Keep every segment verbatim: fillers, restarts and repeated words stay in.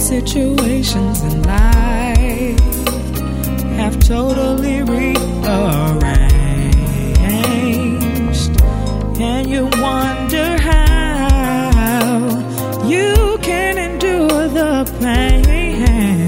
situations in life have totally rearranged, and you wonder how you can endure the pain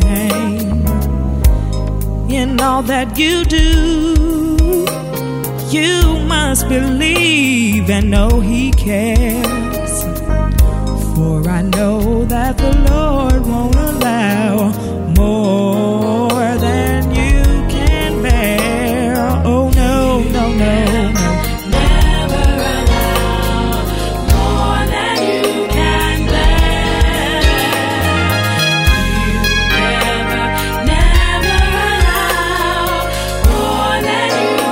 in all that you do. You must believe and know He cares, for I know that the Lord won't allow more than you can bear. Oh no, no, no, no. Never allow more than you can bear. You never, never allow more than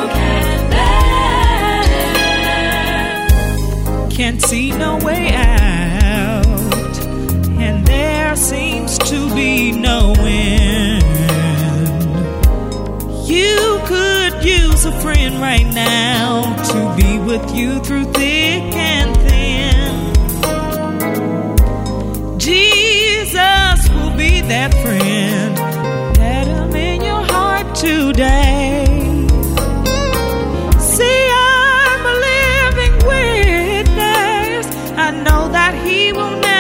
you can bear. Can't see no way out, and there seems to be no end. You could use a friend right now to be with you through thick and thin. Jesus will be that friend. Let Him in your heart today. See, I'm a living witness. I know that He will never